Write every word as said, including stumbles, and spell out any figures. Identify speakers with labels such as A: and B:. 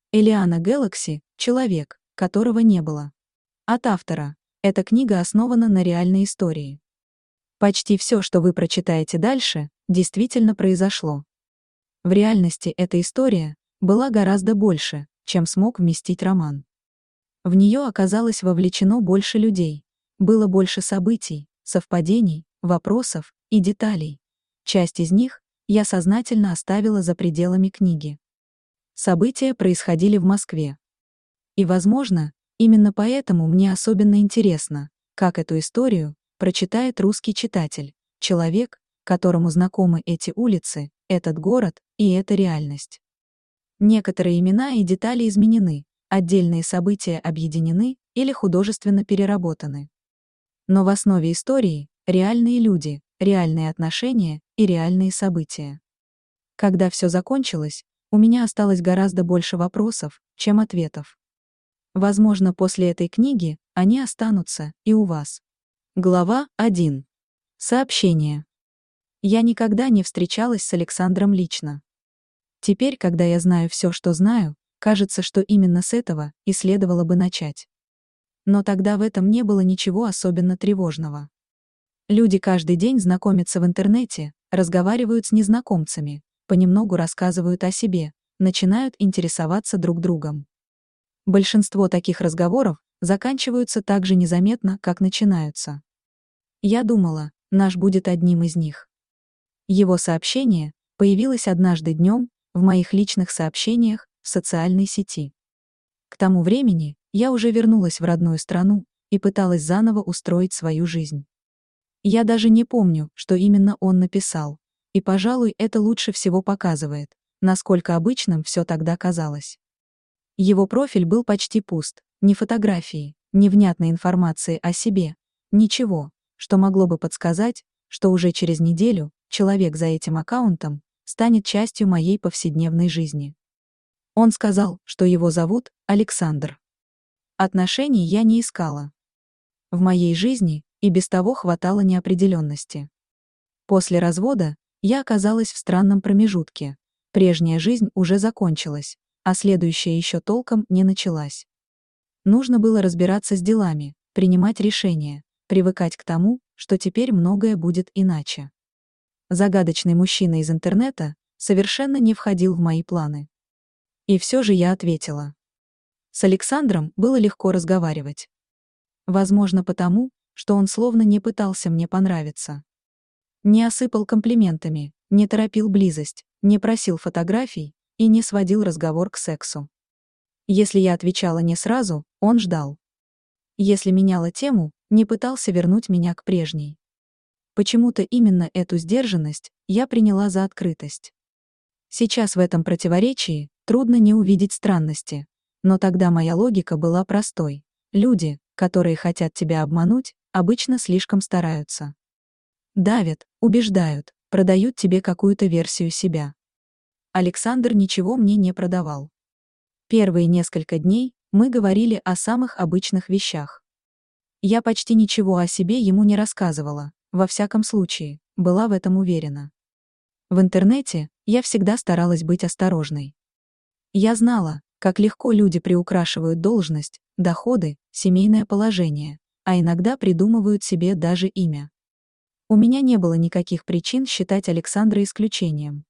A: Элиана Гэлакси «Человек, которого не было». От автора. Эта книга основана на реальной истории. Почти все, что вы прочитаете дальше, действительно произошло. В реальности эта история была гораздо больше, чем смог вместить роман. В нее оказалось вовлечено больше людей, было больше событий, совпадений, вопросов и деталей. Часть из них я сознательно оставила за пределами книги. События происходили в Москве. И, возможно, именно поэтому мне особенно интересно, как эту историю прочитает русский читатель, человек, которому знакомы эти улицы, этот город и эта реальность. Некоторые имена и детали изменены, отдельные события объединены или художественно переработаны. Но в основе истории — реальные люди, реальные отношения и реальные события. Когда все закончилось, у меня осталось гораздо больше вопросов, чем ответов. Возможно, после этой книги они останутся и у вас. Глава один. Сообщение. Я никогда не встречалась с Александром лично. Теперь, когда я знаю все, что знаю, кажется, что именно с этого и следовало бы начать. Но тогда в этом не было ничего особенно тревожного. Люди каждый день знакомятся в интернете, разговаривают с незнакомцами, понемногу рассказывают о себе, начинают интересоваться друг другом. Большинство таких разговоров заканчиваются так же незаметно, как начинаются. Я думала, наш будет одним из них. Его сообщение появилось однажды днем в моих личных сообщениях в социальной сети. К тому времени я уже вернулась в родную страну и пыталась заново устроить свою жизнь. Я даже не помню, что именно он написал, и, пожалуй, это лучше всего показывает, насколько обычным все тогда казалось. Его профиль был почти пуст, ни фотографии, ни внятной информации о себе, ничего, что могло бы подсказать, что уже через неделю человек за этим аккаунтом станет частью моей повседневной жизни. Он сказал, что его зовут Александр. Отношений я не искала. В моей жизни и без того хватало неопределенности. После развода я оказалась в странном промежутке. Прежняя жизнь уже закончилась, а следующая еще толком не началась. Нужно было разбираться с делами, принимать решения, привыкать к тому, что теперь многое будет иначе. Загадочный мужчина из интернета совершенно не входил в мои планы. И все же я ответила. С Александром было легко разговаривать. Возможно, потому, что он словно не пытался мне понравиться. Не осыпал комплиментами, не торопил близость, не просил фотографий и не сводил разговор к сексу. Если я отвечала не сразу, он ждал. Если меняла тему, не пытался вернуть меня к прежней. Почему-то именно эту сдержанность я приняла за открытость. Сейчас в этом противоречии трудно не увидеть странности, но тогда моя логика была простой. Люди, которые хотят тебя обмануть, обычно слишком стараются. Давят, убеждают, продают тебе какую-то версию себя. Александр ничего мне не продавал. Первые несколько дней мы говорили о самых обычных вещах. Я почти ничего о себе ему не рассказывала, во всяком случае, была в этом уверена. В интернете я всегда старалась быть осторожной. Я знала, как легко люди приукрашивают должность, доходы, семейное положение, а иногда придумывают себе даже имя. У меня не было никаких причин считать Александра исключением.